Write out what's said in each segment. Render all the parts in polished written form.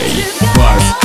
Barf.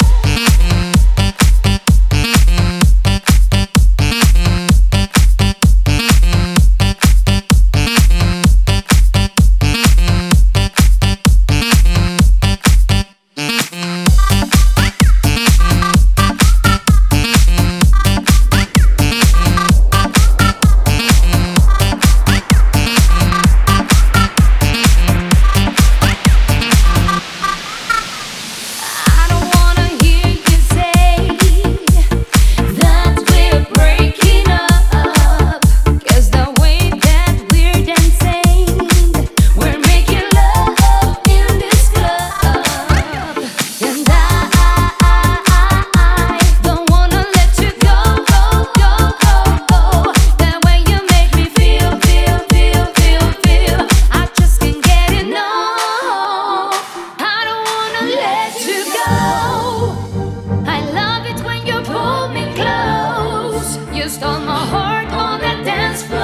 Stole my heart on that dance floor.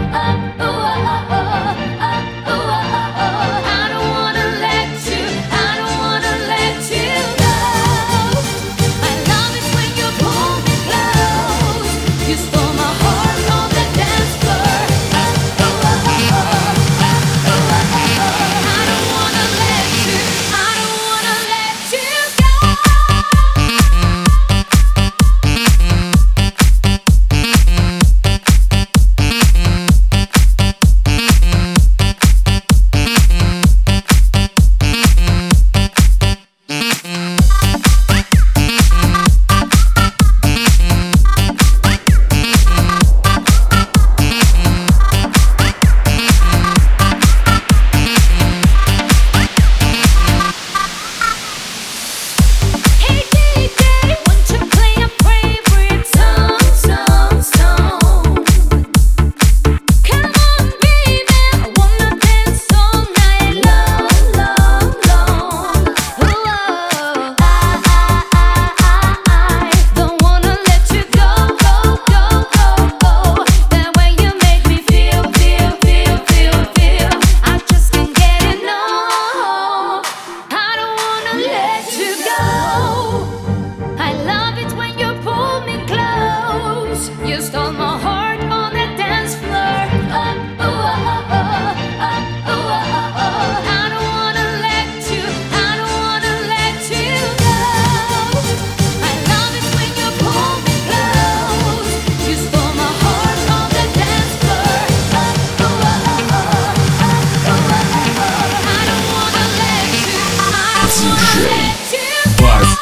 I don't wanna let you, I don't wanna let you go. I love it when you pull me close. You stole my heart on that dance floor. I don't wanna let you, I don't wanna let you go. Hey DJ, won't you play a favorite song? Come on, baby, I wanna dance all night long. Ooh, I don't wanna let you go. That way you make me feel. I just can't get enough. I don't wanna let you go. I love it when you pull me close. You stole my heart on that dance floor. I don't wanna let you, I don't wanna let you go. I love it when you pull me close. You stole my heart on that dance floor. I don't wanna let you, I don't wanna let you go. Barf.